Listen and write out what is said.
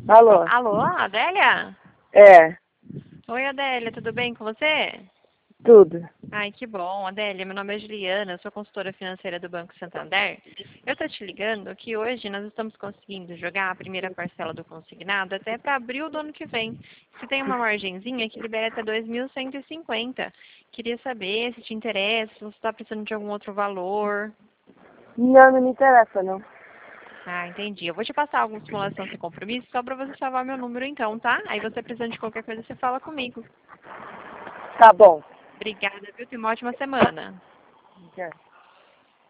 Alô? Alô, Adélia? É, Oi, Adélia, tudo bem com você? tudo. Ai, que bom. Adélia, meu nome é Juliana, eu sou consultora financeira do Banco Santander. Eu estou te ligando que hoje nós estamos conseguindo jogar a primeira parcela do consignado até para abril do ano que vem. Se tem uma margenzinha que libera até 2.150. Queria saber se te interessa, se você está precisando de algum outro valor. Não, não me interessa, não. Ah, entendi. Eu vou te passar alguma simulação sem compromisso só para você salvar meu número então, tá? Aí você precisando de qualquer coisa, você fala comigo. Tá bom. Obrigada, viu? Tenha uma ótima semana. Já.